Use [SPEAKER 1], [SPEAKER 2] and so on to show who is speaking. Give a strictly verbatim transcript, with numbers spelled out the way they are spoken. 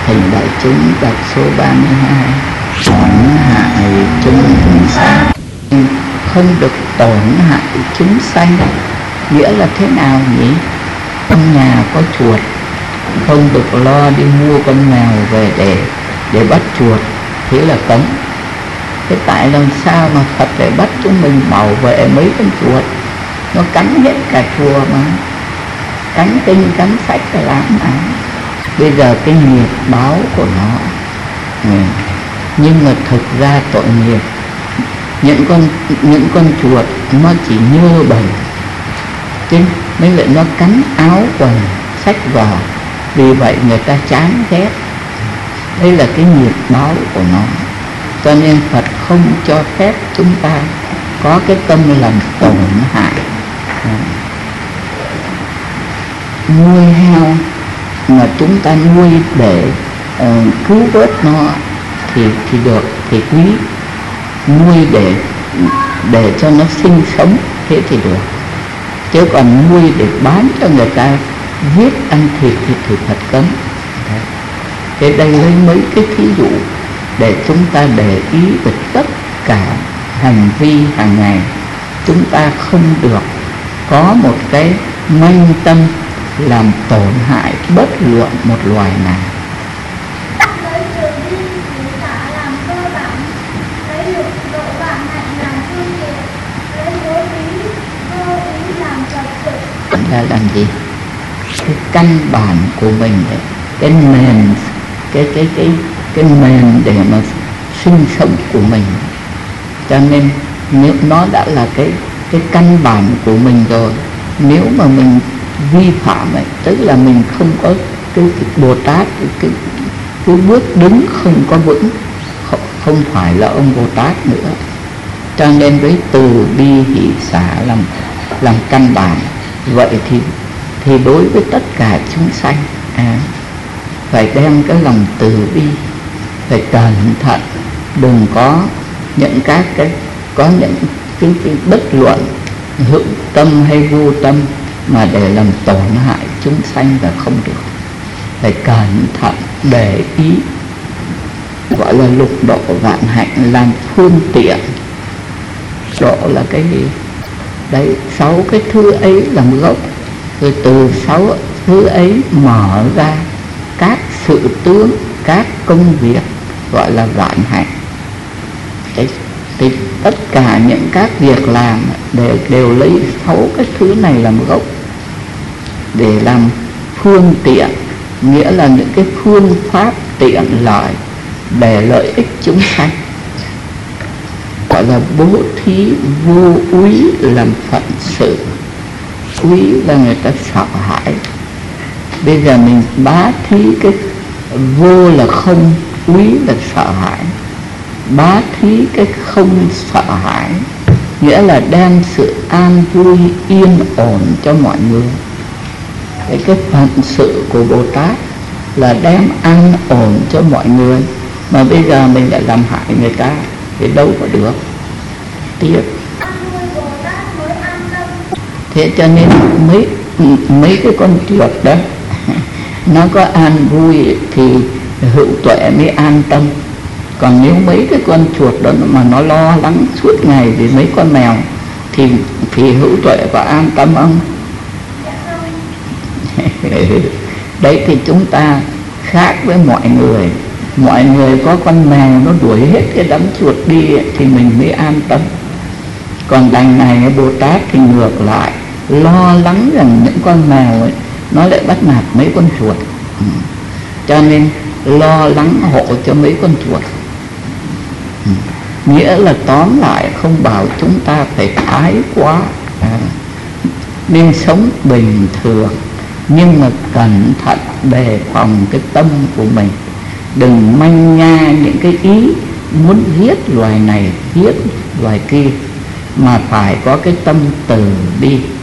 [SPEAKER 1] Thỉnh đại chúng đọc số ba mươi hai. Tổn hại chúng sanh, không được tổn hại chúng sanh nghĩa là thế nào nhỉ? Trong nhà có chuột, không được lo đi mua con mèo về để để bắt chuột, thế là cấm. Thế tại làm sao mà Phật lại bắt chúng mình bảo vệ mấy con chuột? Nó cắn hết cả chùa mà, cắn kinh cắn sách là làm mà. Bây giờ cái nghiệp báo của nó, ừ. nhưng mà thực ra tội nghiệp. Những con những con chuột nó chỉ nhơ bẩn, chứ mấy lại nó cắn áo quần sách vào, vì vậy người ta chán ghét. Đây là cái nghiệp báo của nó. Cho nên Phật không cho phép chúng ta có cái tâm làm tổn hại. à. Nuôi heo mà chúng ta nuôi để uh, cứu vớt nó thì thì được, thì quý. Nuôi để để cho nó sinh sống thế thì được, chứ còn nuôi để bán cho người ta giết ăn thịt thì thì Phật cấm. Thế đây lấy mấy cái thí dụ để chúng ta để ý về tất cả hành vi hàng ngày. Chúng ta không được có một cái manh tâm làm tổn hại bất luận một loài nào. Là làm gì? Cái căn bản của mình đấy, cái nền, cái cái cái cái nền để mà sinh sống của mình. Cho nên nếu nó đã là cái cái căn bản của mình rồi, nếu mà mình vi phạm ấy, tức là mình không có cái, cái Bồ Tát, cái, cái bước đứng không có vững, không, không phải là ông Bồ Tát nữa. Cho nên với từ bi hỷ xả làm làm căn bản. Vậy thì thì đối với tất cả chúng sanh, à, phải đem cái lòng từ bi, phải cẩn thận, đừng có những các cái có những cái, cái bất luận hữu tâm hay vô tâm mà để làm tổn hại chúng sanh là không được. Phải cẩn thận để ý, gọi là lục độ vạn hạnh, làm phương tiện. Độ là cái gì? Đấy, sáu cái thứ ấy làm gốc, rồi từ sáu thứ ấy mở ra các sự tướng, các công việc, gọi là vạn hạnh. Đấy, thì tất cả những các việc làm đều, đều lấy sáu cái thứ này làm gốc để làm phương tiện, nghĩa là những cái phương pháp tiện lợi để lợi ích chúng sanh. Gọi là bố thí vô úy làm phận sự. Úy là người ta sợ hãi. Bây giờ mình bá thí cái vô là không, úy là sợ hãi. Bá thí cái không sợ hãi, nghĩa là đem sự an vui yên ổn cho mọi người. Cái, cái phận sự của Bồ Tát là đem an ổn cho mọi người. Mà bây giờ mình lại làm hại người ta thì đâu có được. Tiếc. Thế cho nên mấy mấy cái con chuột đó nó có an vui thì hữu tuệ mới an tâm. Còn nếu mấy cái con chuột đó mà nó lo lắng suốt ngày vì mấy con mèo thì thì hữu tuệ có an tâm không? Đấy thì chúng ta khác với mọi người. Mọi người có con mèo nó đuổi hết cái đám chuột đi thì mình mới an tâm. Còn đằng này Bồ Tát thì ngược lại, lo lắng rằng những con mèo ấy nó lại bắt nạt mấy con chuột. ừ. Cho nên lo lắng hộ cho mấy con chuột. ừ. Nghĩa là tóm lại không bảo chúng ta phải thái quá, à, nên sống bình thường, nhưng mà cẩn thận đề phòng cái tâm của mình. Đừng manh nha những cái ý muốn giết loài này, giết loài kia, mà phải có cái tâm từ bi.